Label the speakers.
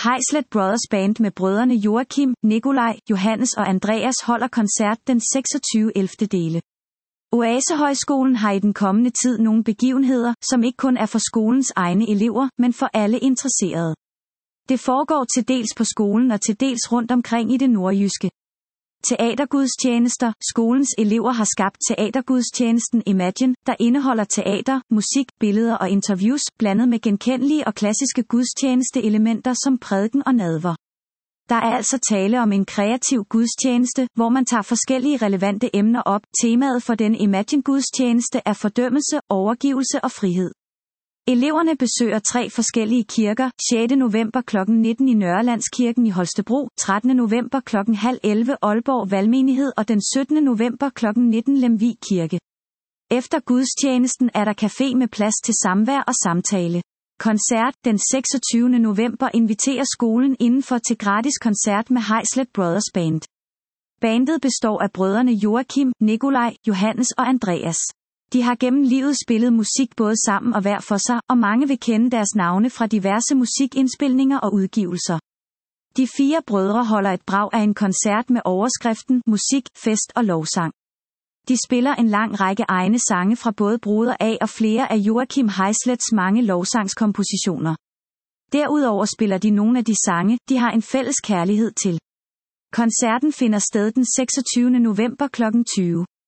Speaker 1: Heislet Brothers Band med brødrene Joachim, Nikolaj, Johannes og Andreas holder koncert den 26.11. Oasehøjskolen har i den kommende tid nogle begivenheder, som ikke kun er for skolens egne elever, men for alle interesserede. Det foregår til dels på skolen og til dels rundt omkring i det nordjyske. Teatergudstjenester. Skolens elever har skabt teatergudstjenesten Imagine, der indeholder teater, musik, billeder og interviews, blandet med genkendelige og klassiske gudstjenesteelementer som prædiken og nadver. Der er altså tale om en kreativ gudstjeneste, hvor man tager forskellige relevante emner op. Temaet for den Imagine-gudstjeneste er fordømmelse, overgivelse og frihed. Eleverne besøger 3 forskellige kirker, 6. november kl. 19 i Nørrelandskirken i Holstebro, 13. november kl. 10:30 Aalborg Valgmenighed og den 17. november kl. 19 Lemvig Kirke. Efter gudstjenesten er der café med plads til samvær og samtale. Koncert den 26. november inviterer skolen indenfor til gratis koncert med Heislet Brothers Band. Bandet består af brødrene Joachim, Nikolaj, Johannes og Andreas. De har gennem livet spillet musik både sammen og hver for sig, og mange vil kende deres navne fra diverse musikindspilninger og udgivelser. De 4 brødre holder et brag af en koncert med overskriften Musik, Fest og Lovsang. De spiller en lang række egne sange fra både Broder A og flere af Joachim Heislets mange lovsangskompositioner. Derudover spiller de nogle af de sange, de har en fælles kærlighed til. Koncerten finder sted den 26. november kl. 20.